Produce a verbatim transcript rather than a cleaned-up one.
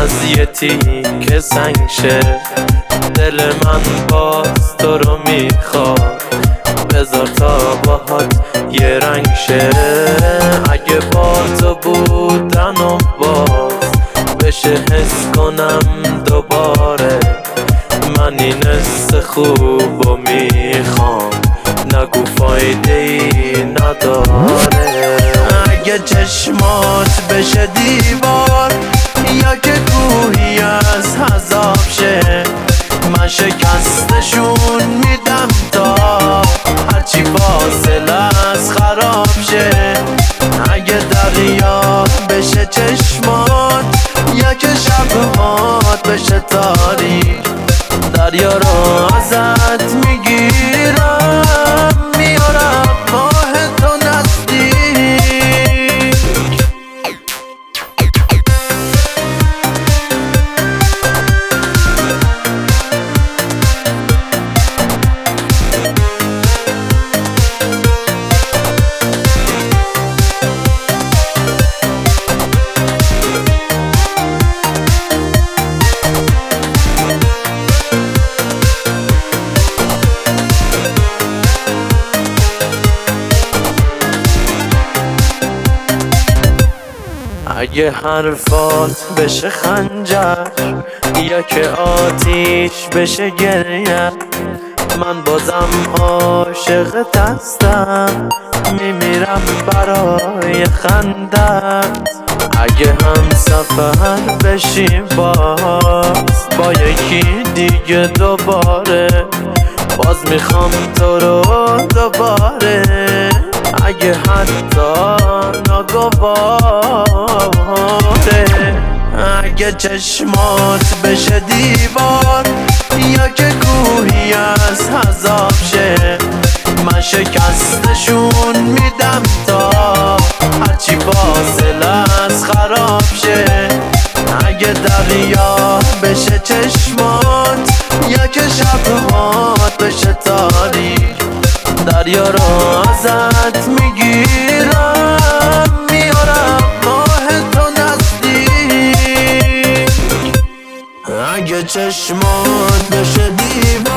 از یه تیکه سنگ شه. دل من باز تو رو میخواد، بذار تا باهات یه رنگ شه. اگه با تو بودنم باز بشه حس کنم دوباره، من این حس خوبو میخوام، نگو فایده ای نداره. اگه چشمات بشه دیوار یا که کوهی از عذاب شه، من شکستشون میدم تا هرچی فاصله از خراب شه. اگه دریا بشه چشمات یا که شبهات بشه تاریک، دریا رو ازت میگیرم میارم ماه تو نزدیک. اگه حرفات بشه خنجر یا که آتیش بشه گریه، من بازم عاشق دستم میمیرم برای خندت. اگه هم سفر بشیم باز با یکی دیگه دوباره، باز میخوام تو رو دوباره. اگه حتی ناگواره، اگه چشمات بشه دیوار یا که کوهی از عذاب شه، من شکستشون میدم تا هرچی فاصله از خراب شه. اگه دریا بشه چشمات یا که شبهات بشه تاریک، دریا رو ازت میگیرم میارم ماه تو نزدیک. اگه چشمات بشه دیوار